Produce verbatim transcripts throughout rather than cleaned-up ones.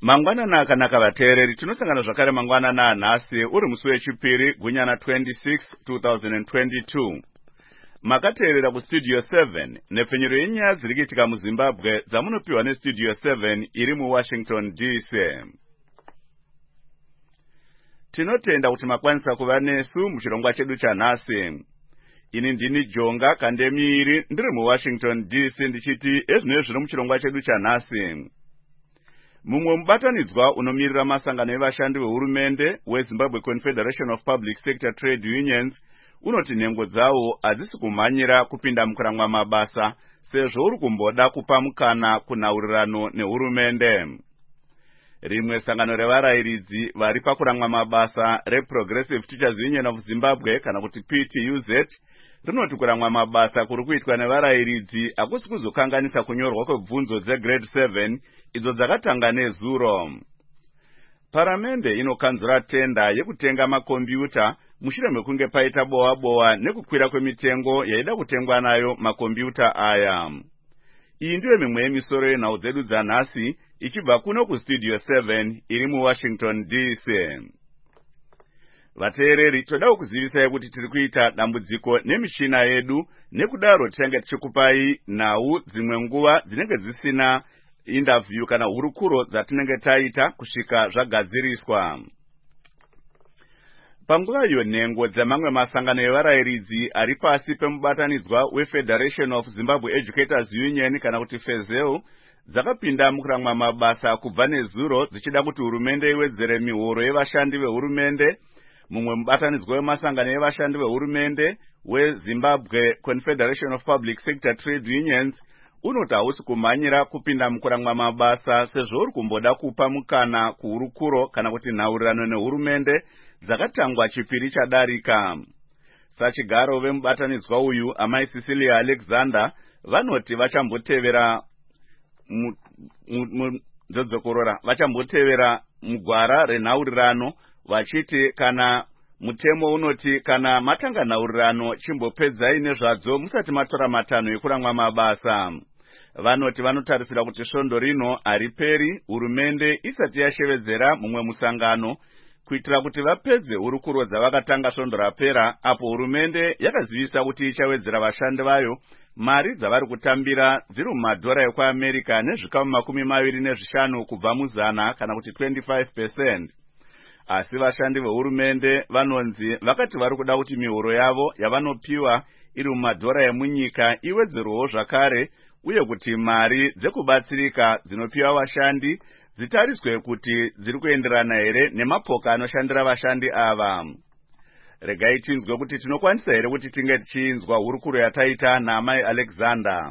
Mangwanana akanaka vateereri, tinosangana zvakare mangwanana anhasi uri musi wechipiri gunyana twenty-six twenty twenty-two. Makateerera kustudio seven nepfenyuro yenyaya dziri kuitika muZimbabwe dzamunopiwa nestudio seven iri muWashington D C. Tinotenda kuti makwanisa kuva nesu muchirongwa chedu chanhasi. Ini ndini Jonga Kandemiiri ndiri muWashington D C ndichiti ezvinezvi zviri muchirongwa chedu chanhasi. Mumwe mubatanidzwa unomirira masangano evashandi vehurumende weZimbabwe Confederation of Public Sector Trade Unions unoti nhengo dzawo hadzisi kumhanyira kupinda mukuramwa mabasa sezvo uri kumboda kupa mukana kunhaurirano nehurumende. Rimwe sangano revarayiridzi vari pakuramwa mabasa reProgressive Teachers Union of Zimbabwe kana kuti P T U Z rinoti kuramwa mabasa kuri kuitwa nevarayiridzi hakusi kuzokanganisa kunyorwa kwebvunzo dzegrade seven idzo dzakatanga nezuro. Paramende inokanzura tenda yekutenga makombiyuta mushure mekunge paita boa boa nekukwira kwemitengo yaida kutengwa nayo makombiyuta aya. Iyi ndiyo mimwe yemisoro yenhau dzedu dzanhasi ichibva kuno kustudio seven iri muWashington D C. Vateereri, toda kuzivisai kuti tiri kuita dambudziko nemichina yedu, nekudaro tichange tichikupai nhau dzimwe nguva dzinenge dzisina interview kana hurukuro dzatinenge taita kusvika zvagadziriswa. Panguva iyo nhengo dzamamwe masangano evarayiridzi ari pasi pemubatanidzwa weFederation of Zimbabwe Educators Union kana kuti FEZEU dzakapinda mukuramwa mabasa kubva nezuro dzichida kuti hurumende iwedzere mihoro yevashandi vehurumende. Mumwe mubatanidzwa wemasangano evashandi vehurumende weZimbabwe Confederation of Public Sector Trade Unions unoti hausi kumhanyira kupinda mukuramwa mabasa sezvo uri kumboda kupa mukana kuhurukuro kana kuti nhaurirano nehurumende dzakatangwa chipiri chadarika. Sachigaro vemubatanidzwa uyu amai Cecilia Alexander vanoti vachambotevera mudzodzo vachambotevera mugwara renhaurirano vachiti kana mutemo unoti kana matanga nhaurirano chimbopedzai nezvadzo musati matora matanho ekuramwa mabasa. Vanoti vanotarisira kuti svondo rino hariperi hurumende isati yashevedzera mumwe musangano kuitira kuti vapedze hurukuro dzavakatanga svondo rapera, apo hurumende yakazivisa kuti ichawedzera vashandi vayo mari dzavari kutambira dziri mumadhora ekuAmerica nezvikamu makumi maviri nezvishanu kubva muzana kana kuti twenty-five percent. Asi vashandi vehurumende vanonzi vakati vari kuda kuti mihoro yavo yavanopiwa iri mumadhora emunyika iwedzerwewo zvakare, uye kuti mari dzekubatsirika dzinopiwa vashandi dzitariswe kuti dziri kuenderana here nemapoka anoshandira vashandi ava. Regai tinzwe kuti tinokwanisa here kuti tinge tichinzwa hurukuro yataita naamai Alexander.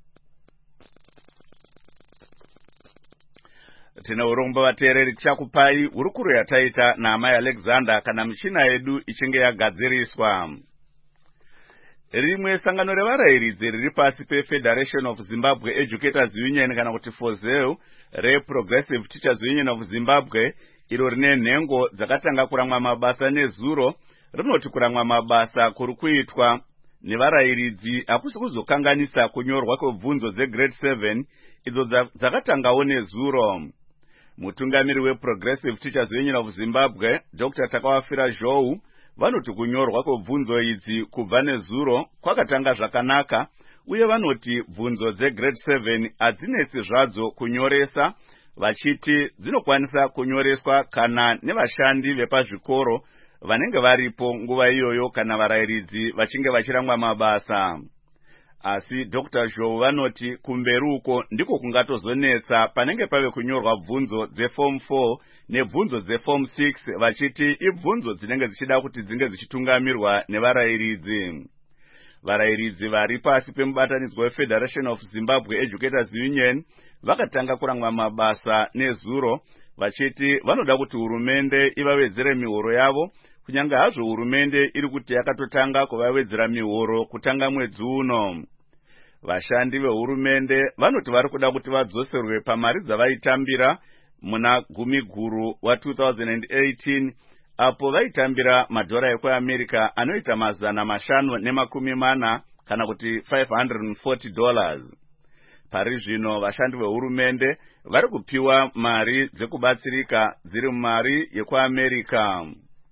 Tine urombo vateereri, tichakupai hurukuro yataita naamai Alexander kana michina yedu ichinge yagadziriswa. Rimwe sangano revarayiridzi riri pasi peFederation of Zimbabwe Educators Union kana kuti FEZEU reProgressive Teachers Union of Zimbabwe iro rine nhengo dzakatanga kuramwa mabasa nezuro rinoti kuramwa mabasa kuri kuitwa nevarayiridzi hakusi kuzokanganisa kunyorwa kwebvunzo dzegrade seven idzo dzakatangawo nezuro. Mutungamiri weProgressive Teachers Union of Zimbabwe Doctor Takawafira Zhou vanoti kunyorwa kwebvunzo idzi kubva nezuro kwakatanga zvakanaka, uye vanoti bvunzo dzegrade seven hadzinetsi zvadzo kunyoresa, vachiti dzinokwanisa kunyoreswa kana nevashandi vepazvikoro vanenge varipo nguva iyoyo kana varayiridzi vachinge vachiramwa mabasa. Asi Doctor Zhou vanoti kumberi uko ndiko kungatozonetsa panenge pave kunyorwa bvunzo dzeform four nebvunzo dzeform six, vachiti ibvunzo dzinenge dzichida kuti dzinge dzichitungamirwa nevarayiridzi. Varayiridzi vari pasi pemubatanidzwa weFederation of Zimbabwe Educators Union vakatanga kuramwa mabasa nezuro, vachiti vanoda kuti hurumende ivawedzere mihoro yavo, kunyange hazvo hurumende iri kuti yakatotanga kuvawedzera mihoro kutanga mwedzi uno. Vashandi vehurumende vanoti vari kuda kuti vadzoserwe pamari dzavaitambira muna gumi guru wa two thousand eighteen, apo vaitambira madhora ekuAmerica anoita mazana mashanu nemakumi mana kana kuti five hundred forty dollars. Pari zvino vashandi vehurumende vari kupiwa mari dzekubatsirika dziri mari yekuAmerica.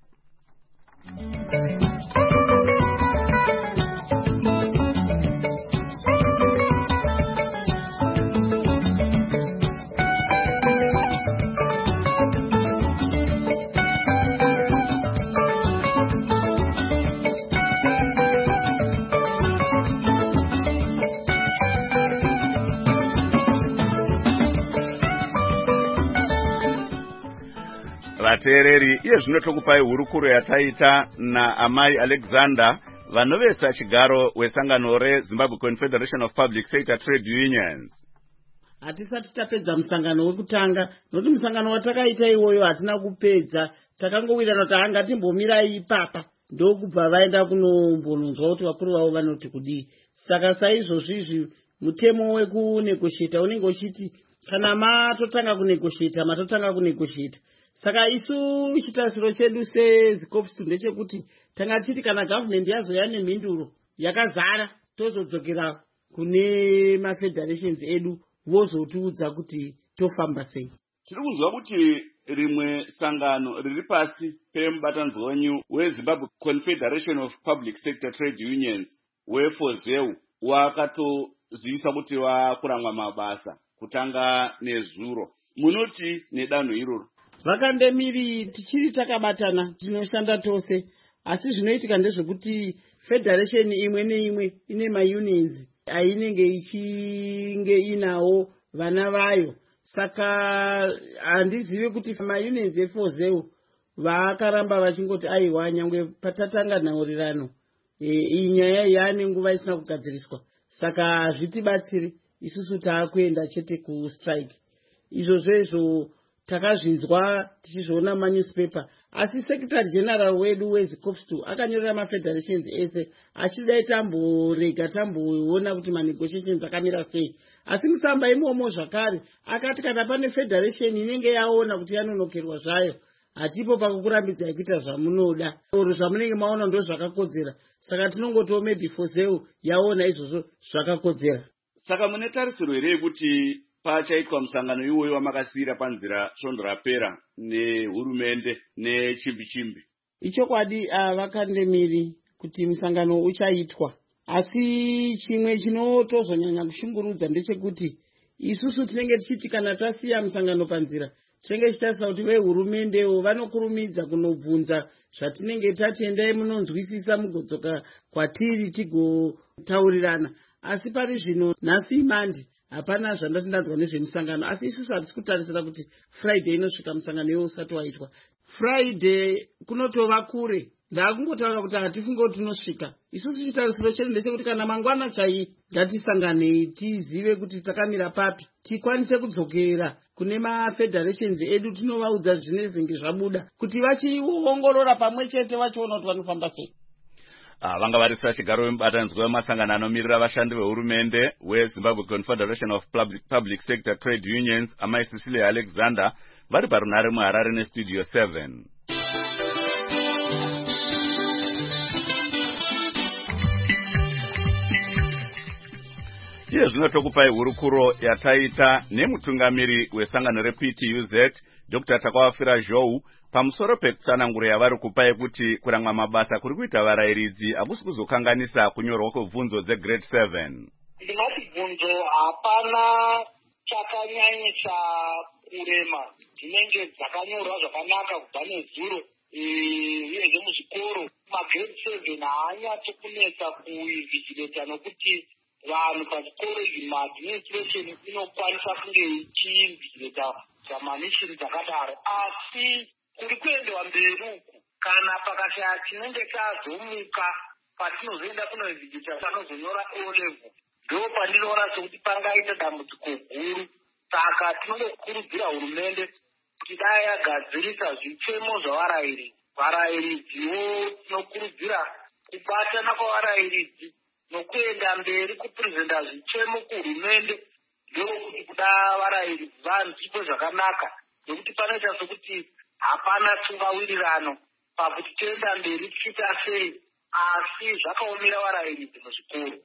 Vateereri, iye zvino tokupai hurukuro yataita naamai Alexander vanovetsa chigaro wesangano reZimbabwe Confederation of Public Sector Trade Unions. Hatisati tapedza musangano wekutanga, nokuti musangano watakaita iwoyo hatina kupedza, takangowirana kuti hanga timbomirai ipapa ndokubva vaenda kunombononzwa kuti vakuru vavo vanoti kudii. Saka saizvozvizvi mutemo wekunegoshieta unenge uchiti kana matotanga kunegoshieta matotanga kunegoshieta. Saka isu chitarisiro chedu seZikopstu ndechekuti tanga tichiti kana government yazoya nemhinduro yakazara tozodzokera kune mafederations edu vozotiudza kuti tofamba sei. Tiri kuzwa kuti rimwe sangano riri pasi pemubatanidzi wenyu weZimbabwe Confederation of Public Sector Trade Unions weFOZEU wakatozivisa kuti wakuramwa mabasa kutanga nezuro. Munoti nedanho iroro? Vakandemiri tichiri takabatana tinoshanda tose, asi zvinoitika ndezvekuti federation imwe neimwe ine maunions ainenge ichinge inawo vana vayo. Saka handizivi kuti maunions eFOZEU vakaramba vachingoti aiwa nyangwe patatanga nhaurirano iyi nyaya yaane nguva isina kugadziriswa. Saka hazvitibatsiri, isusu taakuenda chete kustrike. Izvo zvezvo takazvinzwa tichizviona manewspaper, asi secretary general wedu weZikopstu akanyorera mafederations ese achidai tamborega tamboona kuti manegotiations akamira sei. Asi mutsamba imomo zvakare akati kana pane federation inenge yaona kuti yanonokerwa zvayo hatipo pakukurambidzai kuita zvamunoda oro zvamunenge maona ndo zvakakodzera. Saka tinongotiwo maybe FOZEU yaona izvozvo zvakakodzera. Saka mune tarisiro here kuti pachaitwa musangano iwoyo wamakasiyira panzira svondo rapera nehurumende nechimbi chimbi? Ichokwadi vakandemiri kuti musangano uchaitwa, asi chimwe chinotozonyanya kushungurudza ndechekuti isusu tinenge tichiti kana tasiya musangano panzira tinenge tichitarisa kuti vehurumende vanokurumidza kunobvunza zvatinenge tatendai munonzwisisa mugodzoka kwatiri tigotaurirana. Asi pari zvino nhasi imandi hapana zvandati ndanzwa nezvemusangano, asi isusu hatisi kutarisira kuti Friday inosvika musangano iwo usati waitwa. Friday kunotova kure, ndakungotaura kuti hatifunge kuti tunosvika. Isusu chitarisiro chedu ndechekuti kana mangwana chai ngatisanganei tizive kuti takamira papi, tikwanise kudzokera kune mafederations edu tinovaudza zvine zvinenge zvabuda kuti vachiongorora pamwe chete vachiona kuti vanofamba sei. Ah, vanga varisira chigaro wemubatanidzi wemasangano anomirira vashandi vehurumende weZimbabwe Confederation of Public, Public Sector Trade Unions amai Cecilia Alexander vari parunare muHarare nestudio seven. Iye zvino tokupai hurukuro yataita nemutungamiri wesangano reP T U Z Doctor Takawafira Zhou pamusoro pekutsananguro yavari kupai kuti kuramwa mabasa kuri kuita varayiridzi hakusi kuzokanganisa kunyorwa kwebvunzo dzegrade seven. Ndinoti bvunzo hapana chakanyanyisa kurema, dzinenge dzakanyorwa zvakanaka kubva nezuro uyezve muzvikoro magrade seven haanyatsi kunetsa kuivhigileta nokuti vanhu pachikoro izvi maadministration inokwanisa kunge ichiivhigileta dzamamishini dzakadaro, asi kuri kuendwa mberi uku kana pakashaya chinenge chazomuka patinozoenda kunovhigileta panozonyora O level ndo pandinoona sekuti pangaita dambudziko guru. Saka tinongokurudzira hurumende kuti dai yagadzirisa zvitsemo zvavarayiridzi. Varayiridziwo tinokurudzira kubatana kwavarayiridzi nokuenda mberi kupurezenda zvitsemo kuhurumende ndokuti kuda varayiridzi vanzwike zvakanaka, nokuti panoita sokuti hapana tsungawirirano pakuti toenda mberi tichita sei, asi zvakaomera varayiridzi muzvikoro.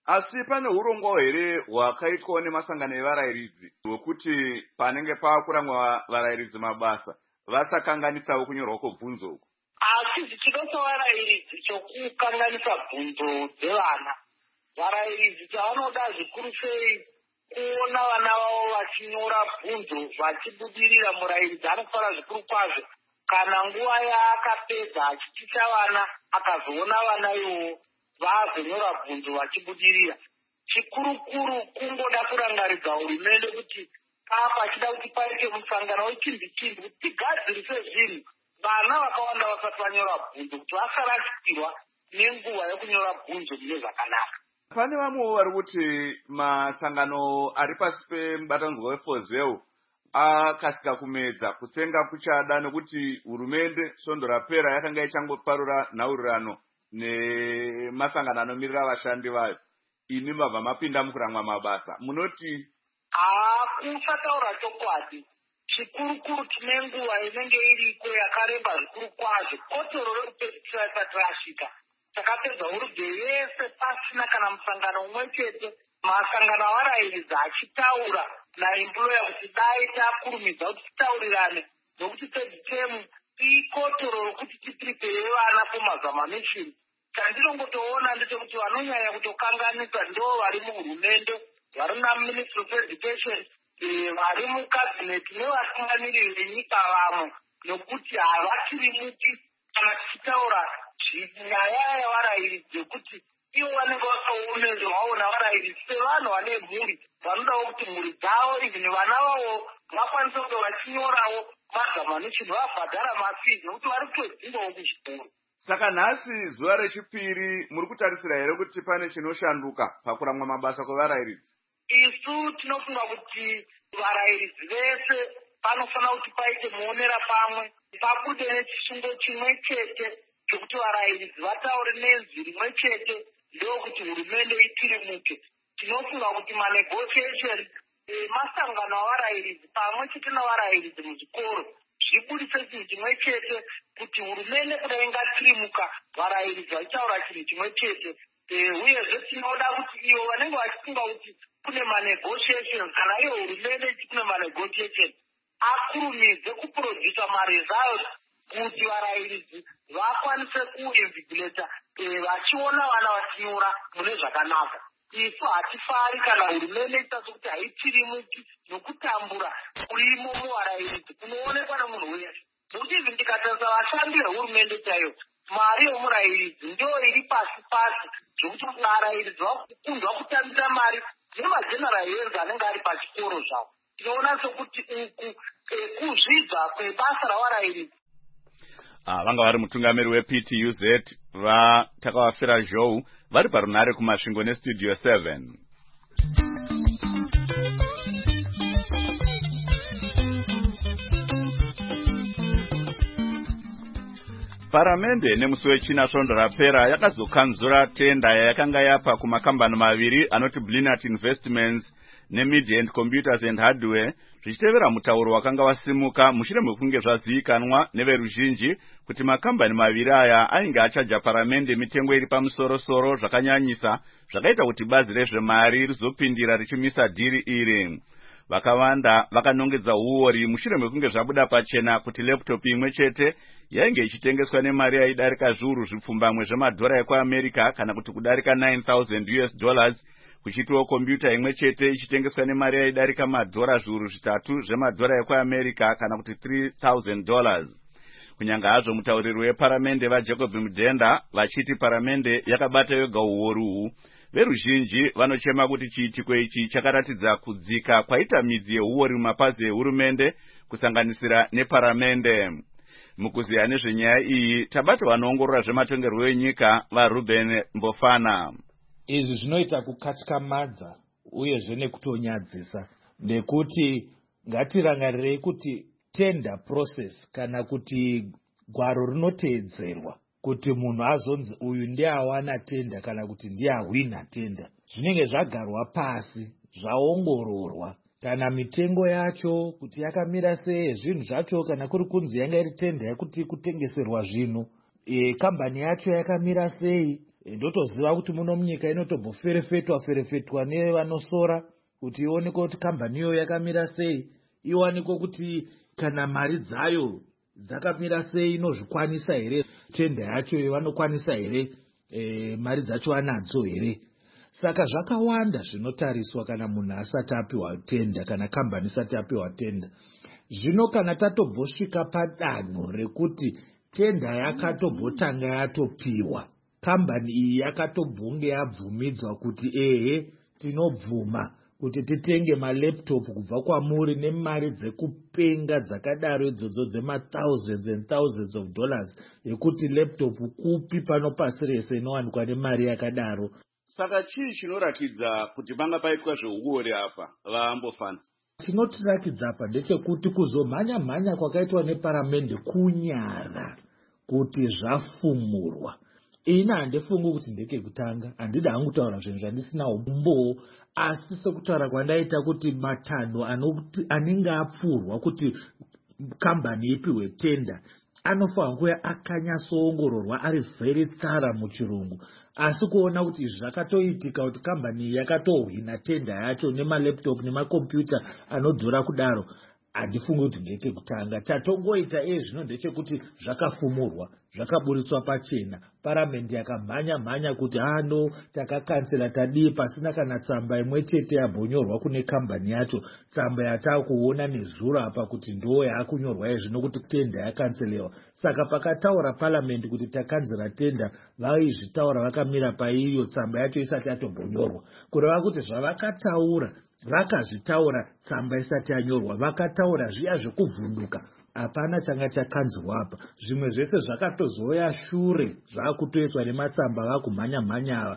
asi pane urongwa here hwakaitwawo nemasangano evarayiridzi hwekuti panenge paakuramwa varayiridzi mabasa vasakanganisawo kunyorwa kwobvunzo uku? Asi zvichido savarayiridzi chokukanganisa bvunzo dzevana, varayiridzi chavanoda zvikuru sei kuona vana vavo vachinyora bvunzo vachibudirira. Murayiridzi anofara zvikuru kwazvo kana nguva yaakapedza achiticha vana akazoona vana ivo vazonyora bvunzo vachibudirira. Chikurukuru kungoda kurangaridza hurumende kuti apa achida kuti paite musangano wechimbi-chimbi kuti tigadzirise zvinhu vana vakawanda vasati vanyora bvunzo kuti vasarashikirwa nenguva yekunyora bvunzo mune zvakanaka. Pane vamwewo vari kuti masangano ari pasi pemubatanidzwa wefozeu akasika kumedza kutsenga kuchada nekuti hurumende svondo rapera yakanga ichangoparura nhaurirano nemasangano anomirira vashandi vayo. Ini mabva mapinda mukuramwa mabasa, munoti? Hakusataura chokwadi. Chikurukuru tine nguva inenge iriko yakareba zvikuru kwazvo. Kotoro rekupedzisira isati rasvika. Takapedza hurudhe yese pasina kana musangano umwe chete. Masangano avarayiridzi achitaura naemployer kuti dai takurumidza kuti titaurirane nokuti third term ikotoro rokuti tiprepare vana kumazamanation. Chandinongotoona ndechekuti vanonyanya kutokanganisa ndo vari muhurumende, vari naministry of education, vari mucabinet nevatungamiriri venyika vamwe, nokuti havachirimuki kana tichitaura nyaya yavarayiridzi yekuti ivo vanenge vakaone zvavaona varayiridzi sevanhu vane mhuri vanodawo kuti mhuri dzavo ivhini vana vavo vakwanise kuti vachinyorawo mazamanation vabhadhara mafizi nokuti vari kutodzingawo kuzvikoro. Saka nhasi zuva rechipiri muri kutarisira here kuti pane chinoshanduka pakuramwa mabasa kwevarayiridzi? Isu tinofunga kuti varayiridzi vese panofanira kuti paite muonera pamwe, pabude nechisungo chimwe chete chokuti varayiridzi vataure nenzwi rimwe chete ndokuti hurumende itirimuke. Tinofunga kuti manegotiation emasangano avarayiridzi pamwe chete navarayiridzi muzvikoro zvibudise chinhu chimwe chete kuti hurumende kudai ingatirimuka varayiridzi vachitaura chinhu chimwe chete. Uyezve tinoda kuti ivo vanenge vachifunga kuti kune manegotiations kana iyo hurumende ichi kune manegotiation akurumidze kuprodusa maresults kuti varayiridzi vakwanise kuinvigilata vachiona vana vachinyora mune zvakanaka. Isu hatifari kana hurumende ita sokuti haitirimuki nokutambura kurimo muvarayiridzi kunoonekwa nemunhu wese. Nokuti izvi ndikatarisa vashandi vehurumende chaivo, mari yomurayiridzi ndio iri pasi pasi zvokuti varayiridzi vakukundwa kutambisa mari nemageneral health anenge ari pachikoro zvavo. Tinoona sokuti uku kuzvidza kwebasa ravarayiridzi. Ah, vanga vari mutungamiri we-P T U Z vatakavafira zhou vari parunare kumasvingo nestudio seven. Paramende nemusi wechina svondo rapera yakazokanzura tenda yayakanga yapa kumakambani maviri anoti Blinat Investments neMedia and Computers and Hardware zvichitevera mutauro wakanga wasimuka mushure mekunge zvazivikanwa neveruzhinji kuti makambani maviri aya ainge achaja paramende mitengo iri pamusoro-soro zvakanyanyisa zvakaita kuti bazi rezvemari rizopindira richimisa dhiri iri. Vakawanda vakanongedza uori mushure mekunge zvabuda pachena kuti laptop imwe chete yainge ichitengeswa nemari yaidarika zviuru zvipfumbamwe zvemadhora ekuAmerica kana kuti kudarika nine thousand U S dollars, kuchitiwo kompyuta imwe chete ichitengeswa nemari yaidarika madhora zviuru zvitatu zvemadhora ekuAmerica kana kuti three thousand dollars. Kunyanga hazvo mutauriri weparamende vaJacob Mudenda vachiti paramende yakabata yoga uori uhu, veruzhinji vanochema kuti chiitiko ichi chakaratidza kudzika kwaita midzi yeuori mumapazi ehurumende kusanganisira neparamende. Mukuziya nezvenyaya iyi tabata vanoongorora zvematongerwo enyika vaRuben Mbofana. Izvi zvinoita kukatyamadza uyezve nekutonyadzisa, nekuti ngatirangarirei kuti tender process kana kuti gwaro rinoteedzerwa kuti munhu azonzi uyu ndiye awana tenda kana kuti ndiye ahwina tenda zvinenge zvagarwa pasi zvaongororwa, kana mitengo yacho kuti yakamira sei, zvinhu zvacho kana kuri kunzi yanga iri tenda yekuti kutengeserwa zvinhu, e, kambani yacho yakamira sei, ndotoziva kuti muno munyika inotomboferefetwa ferefetwa nevanosora kuti ionekwe kuti kambani iyo yakamira sei, ionekwe kuti kana mari dzayo dzakamira sei, inozvikwanisa here, tenda yacho vanokwanisa here, e, mari dzacho anadzo here. Saka zvakawanda zvinotariswa kana munhu asati apiwa tenda kana kambani isati apiwa tenda. Zvino kana tatombosvika padanho rekuti tenda yakatombotanga yatopiwa, kambani iyi yakatombonge yabvumidzwa kuti ehe tinobvuma kuti titenge malaptop kubva kwamuri nemari dzekupenga dzakadaro idzodzo dzema thousands and thousands of dollars yekuti laptop kupi pano pasi rese inowanikwa nemari yakadaro. Saka chii chinorakidza kuti panga paitwa zveuori apa vaambofana? Chinotirakidza apa ndechekuti kuzomhanya mhanya kwakaitwa neparamende kunyara kuti zvafumurwa. Ina handifungi kuti ndekekutanga, handida hangu kutaura zvinhu zvandisina umbo, asi sekutaura kwandaita kuti matanho anenge apfurwa kuti kambani ipiwe tenda anofanira kuya akanyatsoongororwa ari very tsara muchirungu. Asi kuona kuti zvakatoitika kuti kambani yakatohwina tenda yacho nemalaptop nemakombiyuta anodhura kudaro, handifungi kuti ndekekutanga. Chatongoita iye zvino ndechekuti zvakafumurwa, zvakaburitswa pachena, paramende yakamhanya mhanya kuti hano takakansela tadii pasina kana tsamba imwe chete yabonyorwa kune kambani yacho, tsamba yatakuona nezuro apa kuti ndo yakunyorwa izvino kuti tenda yakanselewa. Saka pakataura paramende kuti takanzera tenda, vaizvitaura vakamira paiyo tsamba yacho isati yatombonyorwa, kureva kuti zvavakataura vakazvitaura tsamba isati yanyorwa, vakataura zviya zvekuvhunduka, hapana changa chakanzwa apa. Zvimwe zvese zvakatozoya shure zvakutoiswa nematsamba vakumhanya mhanya ava,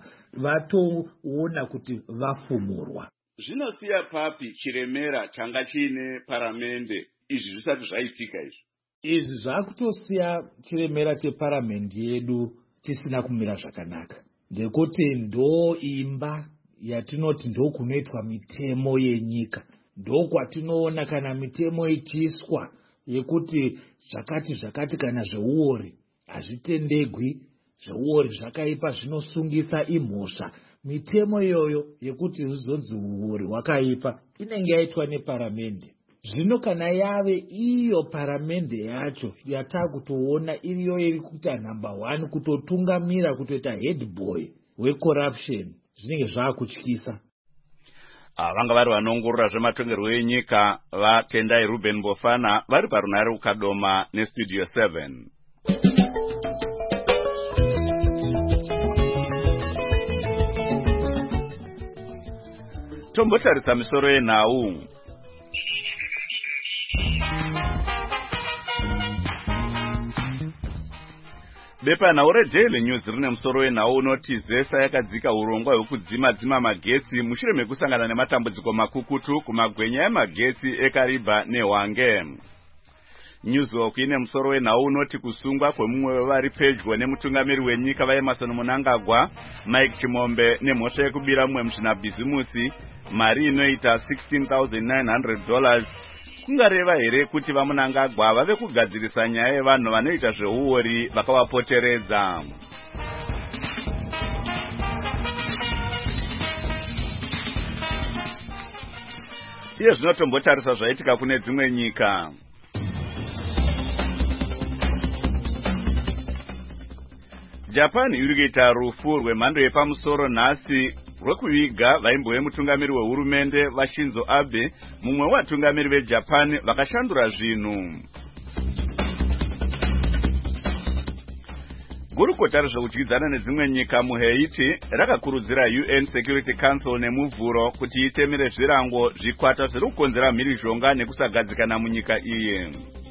vatoona kuti vafumurwa. Zvinosiya papi chiremera changa chiine paramende izvi zvisati zvaitika izvi? Izvi zvakutosiya chiremera cheparamende yedu chisina kumira zvakanaka, ndekuti ndo imba yatinoti ndo kunoitwa mitemo yenyika, ndo kwatinoona kana mitemo ichiiswa yekuti zvakati zvakati kana zveuori hazvitendegwi, zveuori zvakaipa zvinosungisa imhosva. Mitemo iyoyo yekuti zvizonzi uori hwakaipa inenge yaitwa neparamende. Zvino kana yave iyo paramende yacho yatakutoona iriyo iri kuita number one, kutotungamira, kutoita head boy wecorruption, zvinenge zvaakutyisa. Vanga vari vanongorora zvematongerwo enyika vaTendai Ruben Bofana vari parunare ukadoma nestudio seven. Tombotarisa misoro yenhau. Bepanhau reDaily News rine musoro wenhau unoti Zesa yakadzika urongwa hwekudzima dzima magetsi mushure mekusangana nematambudziko makukutu kumagwenya emagetsi eKariba neHwange. Newswalk ine musoro wenhau unoti kusungwa kwemumwe wevari pedyo nemutungamiri wenyika vaEmmerson Mnangagwa, Mike Chimombe, nemhosva yekubira mumwe muzvinabhizimusi mari inoita sixteen thousand nine hundred dollars kungareva here kuti vaMnangagwa vave kugadzirisa nyaya yevanhu vanoita zveuori vakavapoteredza. Iye zvinotombotarisa zvaitika kune dzimwe nyika. Japan iri kuita rufu rwemhando yepamusoro nhasi rwekuviga vaimbo vemutungamiri wehurumende vaShinzo Abe, mumwe watungamiri veJapan vakashandura zvinhu. Gurukota rezvekudyidzana nedzimwe nyika muHaiti rakakurudzira U N Security Council nemuvhuro kuti itemere zvirango zvikwata zviri kukonzera mhirizhonga nekusagadzikana munyika iyi.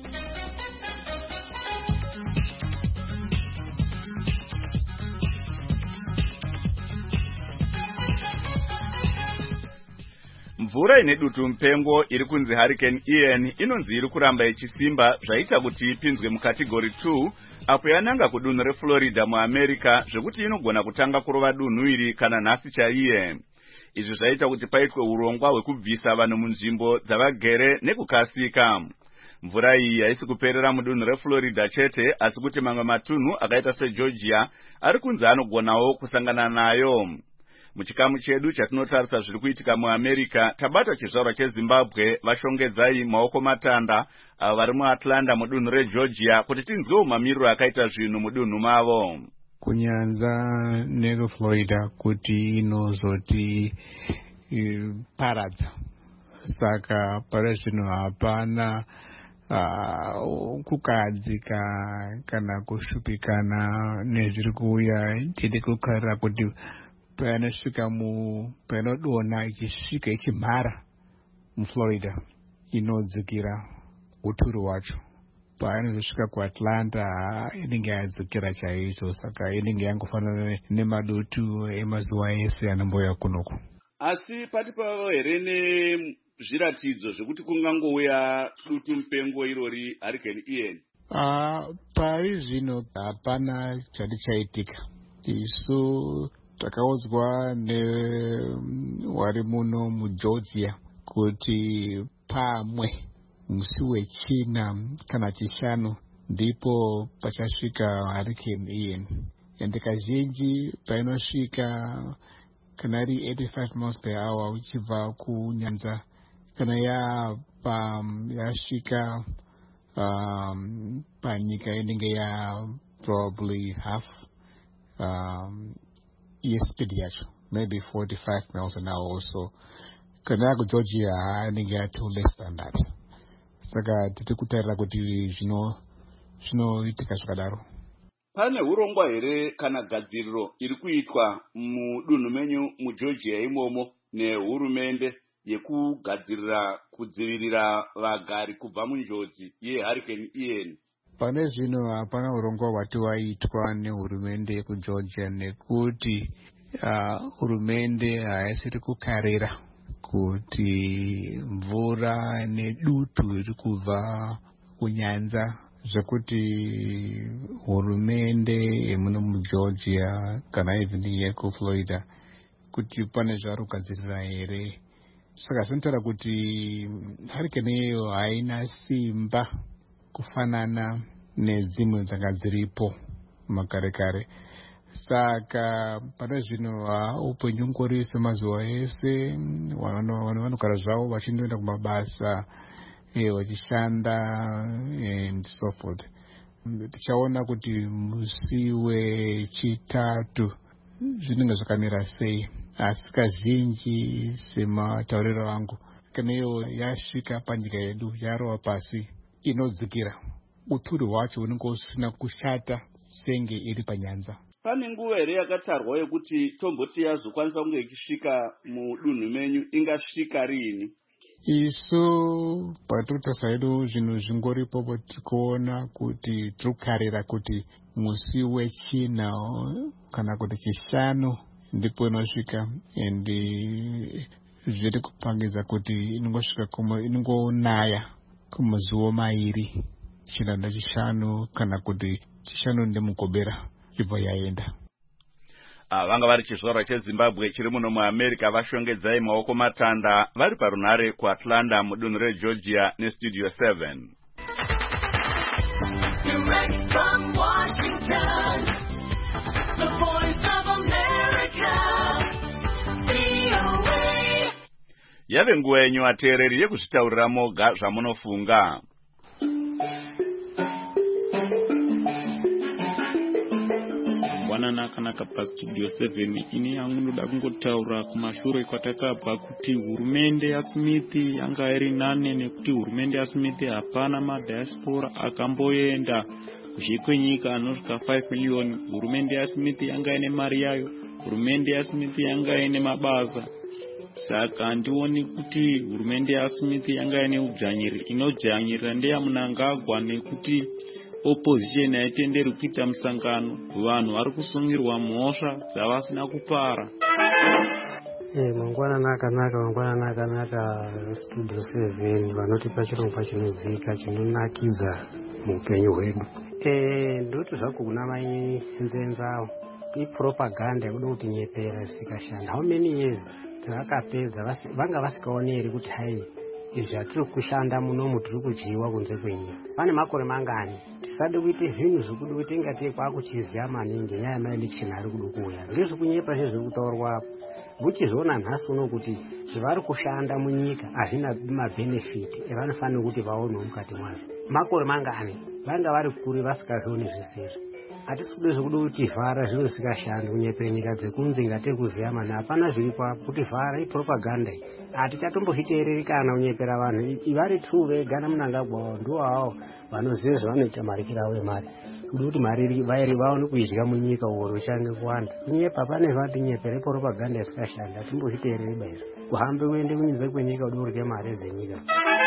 Mvura ine dutu mupengo iri kunzi Hurricane Ian inonzi iri kuramba ichisimba zvaita kuti ipinzwe mukategori two apo yananga kudunhu reFlorida muAmerica zvekuti inogona kutanga kurova dunhu iri kana nhasi chaiye. Izvi zvaita kuti paitwe urongwa hwekubvisa vanhu munzvimbo dzavagere nekukasika. Mvura iyi haisi kuperera mudunhu reFlorida chete, asi kuti mamwe matunhu akaita seGeorgia ari kunze anogonawo kusangana nayo. Muchikamu chedu chatinotarisa zviri kuitika muAmerica, tabata chizvarwa cheZimbabwe vashongedzai maoko matanda avo vari muAtlanta mudunhu reGeorgia kuti tinzwewo mamiriro akaita zvinhu mudunhu mavo. Kunyanza neFlorida kuti inozoti uh, paradza. Saka pare zvino hapana uh, kukadzika kana kushupikana nezviri kuuya, tiri kukarira kuti panosvika mu panodonha ichisvika ichimhara muFlorida inodzikira uturu hwacho. Paanozosvika kuAtlanta inenge yadzikira chaizvo, saka inenge yangofanana nemadutu emazuva ese anomboya kunoku. Asi pati pavo here nezviratidzo zvekuti kungangouya dutu mupengo irori Hurricane Ian? Uh, pari zvino hapana chati chaitika. Isu takaudzwa newari muno muGeorgia kuti pamwe musi wechina kana chishanu ndipo pachasvika Hurricane Ian. Ende kazhinji painosvika kana iri eighty-five miles per hour uchibva kunyanza, kana ya pa yasvika um, panyika inenge ya probably half um, speed yacho, maybe forty-five miles an hour or so. Kana ya kuGeorgia inenge ya too less than that. Saka tiri kutarira kuti zvino zvinoitika zvakadaro. Pane urongwa here kana gadziriro iri kuitwa mudunhu menyu muGeorgia imomo nehurumende yekugadzirira kudzivirira vagari kubva munjodzi yeHurricane Ian? Pane zvino hapana urongwa hwati waitwa nehurumende yekuGeorgia nekuti uh, hurumende haisiri kukarira kuti mvura nedutu iri kubva kunyanza zvekuti hurumende yemuno muGeorgia kana even yekuFlorida kuti pane zvari kugadzirira here. Saka zvinotaura kuti Hurricane iyo haina simba kufanana nedzimwe dzanga dziripo makare kare. Saka pane zvino upenyu ngori semazuva ese, vanhu vanogara zvavo vachindoenda kumabasa vachishanda and so forth. Tichaona kuti musi wechitatu zvinenge zvakamira sei, asi kazhinji sematauriro angu kana iyo yasvika panyika yedu yarova pasi inodzikira, uturu hwacho unenge usina kushata senge iri panyanza. Pane nguva here yakatarwa yekuti tomboti yazokwanisa kunge ikisvika mudunhu menyu, ingasvika rini? Isu patotasa hedu zvinhu zvingoripo tikuona kuti tikukarira kuti musi wechina kana kuti chishanu ndipo inosvika, and zviri kupangidza kuti inongosvika inongonaya kumazuva mairi, china nechishanu kana kuti chishanu ndemugobera ibva yaenda. Vanga vari chizvarwa cheZimbabwe chiri muno muAmerica vashongedzai maoko matanda vari parunhare kuAtlanta mudunhu reGeorgia neStudio seven. Direct from Washington, the voice of America, V O A. Yave nguva yenyu vateereri yekuzvitaurira moga zvamunofunga. Nakanaka paStudio seven, ini yangu ndoda kungotaura kumashure kwatakabva kuti hurumende yaSmith yanga iri nane, nekuti hurumende yaSmith hapana madiaspora akamboenda kuzvikwenyika anosvika five million. Hurumende yaSmith yanga ine mari yayo, hurumende yaSmith yanga ine mabasa. Saka handioni kuti hurumende yaSmith yanga ine udzvanyiri. Inodzvanyirira ndeyaMnangagwa, nekuti opposition haitenderi kuita musangano, vanhu vari kusungirwa mhosva dzavasina kupara. Eh, mangwana akanaka, mangwana akanaka Studio seven vanotipa chirongwa chinoziika chinonakidza muupenyu hwedu. Eh, ndoti zvako kuna mai nzenzawo ipropaganda yekuda kuti nyepera zvikashanda. How many years takapedza vanga vasikaoneri kuti hai zvatiri kushanda munomu tiri kudyiwa kunze kwenyika. Pane makore mangani tisade kuite zvinhu zvekuda kuti ingatei kwakuchiziya maningi nyaya yemaelection ari kuda kuuya. Ngezvekunyepa zvezviri kutaurwa apo muchizona nhasi uno kuti zvavari kushanda munyika hazvina mabhenefiti evanofanira kuti vaonewo mukati mwazvo. Makore mangani vanga vari kure vasikazvioni zvisizvo. Hatisi kuda zvekuda kuti vhara zviro zvisikashandi kunyepera nyika dzekunze ingatei kuziya mani. Hapana zviri kwapo kuti vhara ipropaganda iyi. Hatichatombozviteereri kana kunyepera vanhu. Vari true vega naMnangagwa ndiwo havo vanoziva zvavanoita marikiro avo emari. Kuda kuti mari vairi vaone kuidya munyika uoro uchange kuwanda. Kunyepa pane vati nyepera propaganda isikashanda. Hatimbozviteereri baizvo. Kuhambe kuende kunze kwenyika uda kurya mari dzenyika.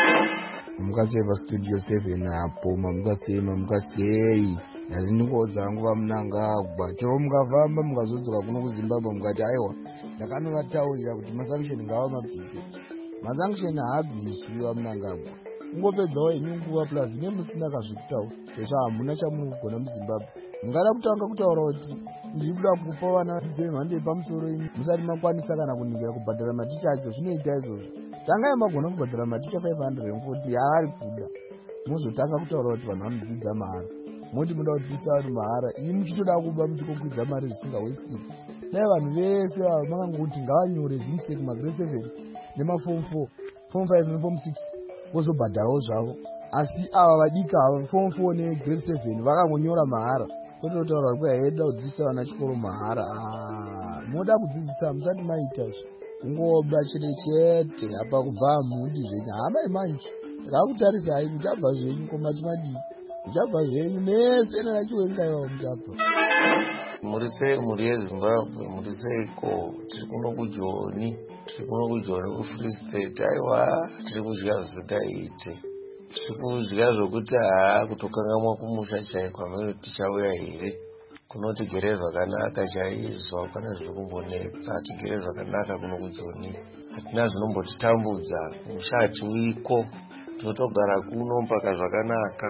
Mukaseva studio seven apo mamukasema mukasei yazinongodza nguva Mnangagwa chero mukafamba mukazodzoka kuno kuZimbabwe mukati aiwa ndakanongataurira kuti masanction ngawa mabvise. Masanction haabviswi vaMnangagwa ungopedzawo imi nguva plus nemusina kazvikutaura sezvo hamuna chamunogona muZimbabwe. Mungada kutanga kutaura kuti ndiri kuda kupa vana dzemhando yepamusoro imi musati makwanisa kana kunikira kubhadhara maticha acho. Zvinoita izvozvo tangai magona kubhadhara maticha five hundred forty yavari kuda muzotanga kutaura kuti vanhu vanodzidza mahara. Moti muda kudzidzisa vanhu mahara imi muchitoda kuba muchikokwidza mari zvisingawestiki. Dai vanhu vese ava makangokuti ngavanyore zvimistake magrade seven nemaform four form five neform six vozobhadharawo zvavo. Asi ava vadika ava form four negrade seven vakangonyora mahara. Tototaura kuti haida kudzidzisa vana chikoro mahara. Moda kudzidzisa musati maita izvo. Kungoba chete chete apa kubva mundi zvenyu hamai manje. Ndakakutarisai kuti abva zvenyu komati madii. Muchabva zvenyu mese nanachiwengaiwa muchabva. Muri sei muri yeZimbabwe muri seiko? Tiri kuno kuJoni. Tiri kuno kuJoni kuFree State. Aiwa tiri kudya zvisingaite. Tiri kudya zvokuti haa kutokangamwa kumusha chaiko hameno tichauya here. Kunotigere zvakanaka chaizvo hapana zviri kumbonetsa. Tigere zvakanaka kuno kuJoni. Hatina zvinombotitambudza. Musha hatiwiko. Tinotogara kuno mpaka zvakanaka.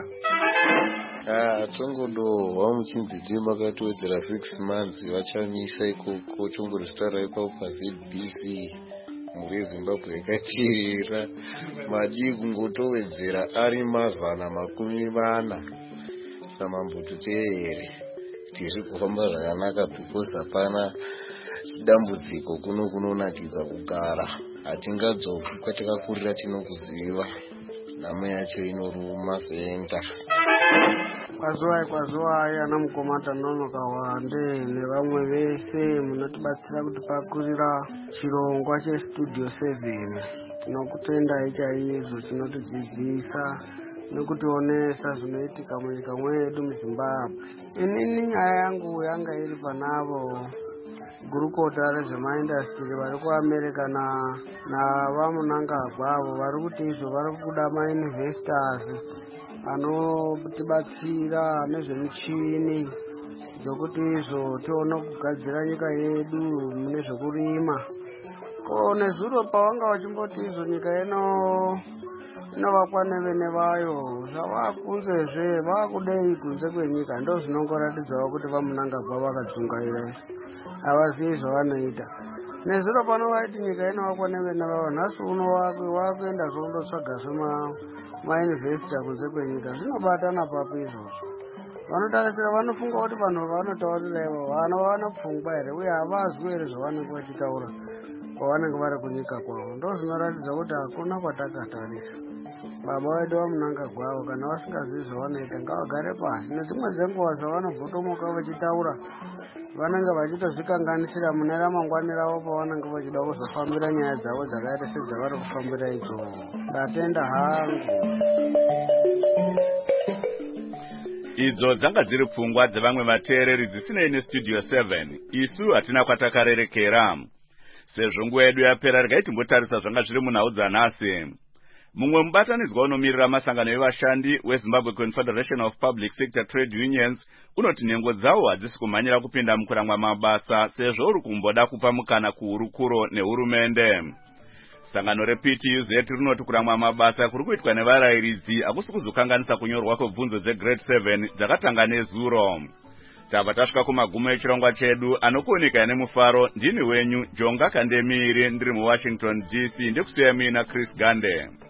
Ah, tongodohwa muchinzi ndiyo makatowedzera six months vachamisa ikoko chongorozvitaura ipapo paZ B C muri yeZimbabwe yakatirira madii kungotowedzera ari mazana makumi vana samambototeere tiri kufamba zvakanaka because hapana chidambudziko kuno kunonakidza kugara. Hatingadzoki kwatakakurira tinokuziva nhamo yacho inoruma senta. Kwazuwai kwazuwai ana mukomata nonoka wande nevamwe vese munotibatsira kuti pakurira chirongwa chestudio seven. Tinokutendai chaizvo chinotidzidzisa nekutionesa zvinoitika munyika mwedu muZimbabwe. Inini nyaya yangu yanga iri panavo gurukota rezvemaindastry vari kuAmerica navaMnangagwa avo vari kuti izvo vari kuda mainvestors anotibatsira nezvemichini dzokuti izvo tione kugadzira nyika yedu mune zvekurima. Ko nezuro pavanga vachimboti izvo nyika ino inovakwa nevene vayo zvavakunzezve vakudei kunze kwenyika. Ndo zvinongoratidzawo kuti vaMnangagwa vakadzungaira havazivi zvavanoita. Nezuro pano vaiti nyika inovakwa nevene vavo nhasi uno vakuenda zvokundotsvaga zvemainvestor kunze kwenyika. Zvinobatana papo izvozvo. Vanotarisira vanofunga kuti vanhu vanotaurira ivo vana pfungwa here uye havazwi here zvavanenge vachitaura kwavanenge vari kunyika kwavo. Ndo zvinoratidza kuti hakuna kwatakatarisa. Baba vedu vaMnangagwa avo kana vasingazivi zvavanoita ngavagare pasi. Nedzimwe dzenguva zvavanobvotomuka vachitaura vanenge vachitozvikanganisira mune ramangwani ravo pavanenge vachida kuzofambira nyaya dzavo dzakaita sedzavari kufambira idzo. Ndatenda hangu. Idzo dzanga dziri pfungwa dzevamwe vateereri dzisinei nestudio seven. Isu hatina kwatakarerekera. Sezvo nguva yedu yapera regai timbotarisa zvanga zviri munhau dzanhasi. Mumwe mubatanidzwa unomirira masangano evashandi weZimbabwe Confederation of Public Sector Trade Unions unoti nhengo dzawo hadzisi kumhanyira kupinda mukuramwa mabasa sezvo uri kumboda kupa mukana kuhurukuro nehurumende. Sangano reP T U Z rinoti kuramwa mabasa kuri kuitwa nevarayiridzi hakusi kuzokanganisa kunyorwa kwebvunzo dzegrade seven dzakatanga nezuro. Tabva tasvika kumagumo echirongwa chedu anokuoneka nemufaro. Ndini wenyu Jonga Kandemiri ndiri muWashington D C ndikusiya mina Chris Gande.